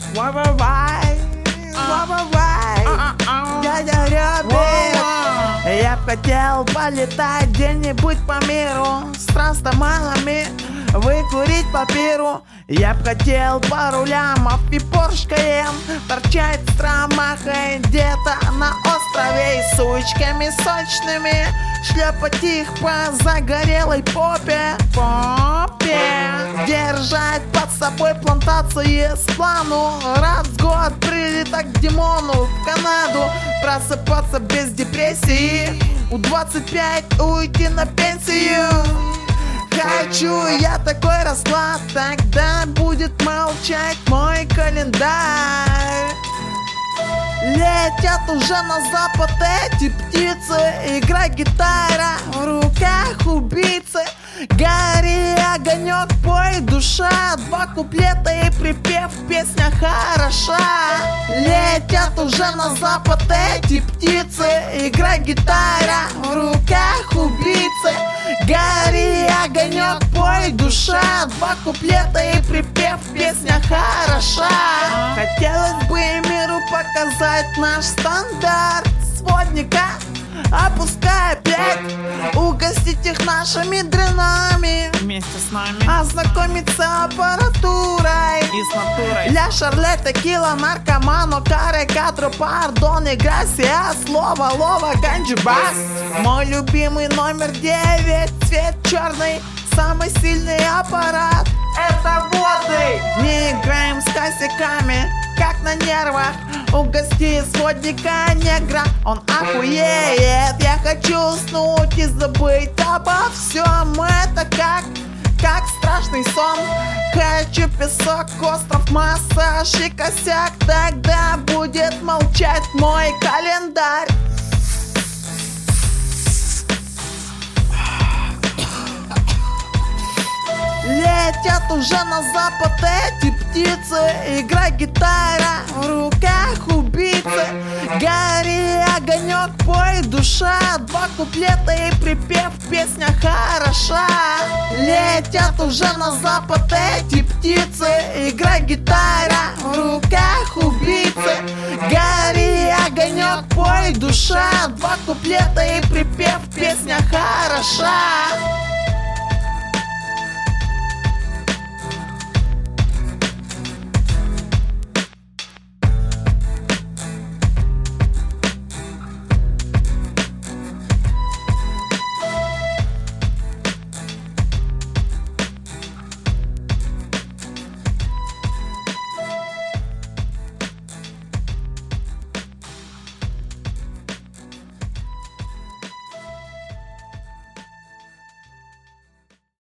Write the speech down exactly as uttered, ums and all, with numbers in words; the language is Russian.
Вай-вай-вай, вай-вай-вай, дядя Рёбик. Я б хотел полетать где-нибудь по миру с трансдоманами, выкурить папиру. Я б хотел пару лямов и Порш Кайен торчать с трамахой где-то на острове и сучками сочными шлепать их по загорелой попе. Попе. Держать под собой плантации с плану. Раз в год прилетать к Димону в Канаду. Просыпаться без депрессии. У двадцати пяти уйти на пенсию. Хочу я такой расклад, тогда будет молчать мой календарь. Летят уже на запад эти птицы, играй гитара, в руках убийцы. Гори огонек, пой душа, два куплета и припев, песня хороша. Летят уже на запад эти птицы, играй гитара, в руках убийцы. Гори огонек, пой душа, два куплета и припев, песня хороша. Хотелось бы миру показать наш стандарт сводника, опуская пять, угостить их нашими дренами, вместе с нами ознакомиться аппаратурой и с натурой. Ля Шарле, текила, наркомано, каре, кадро, пардон и грасия, слово, лова, ганджибас. Мой любимый номер девять, цвет черный, самый сильный аппарат — это водный. Не играем с косяками, как на нервах. Угости сводника негра, он охуеет. Я хочу уснуть и забыть обо всем. Это как, как страшный сон. Хочу песок, остров, массаж и косяк. Тогда будет молчать мой календарь. Летят уже на запад эти птицы, играй гитара, в руках убийцы. Гори огонек, пой душа, два куплета и припев, песня хороша. Летят уже на запад эти птицы, играй гитара, в руках убийцы. Гори огонек, пой душа, два куплета и припев, песня хороша.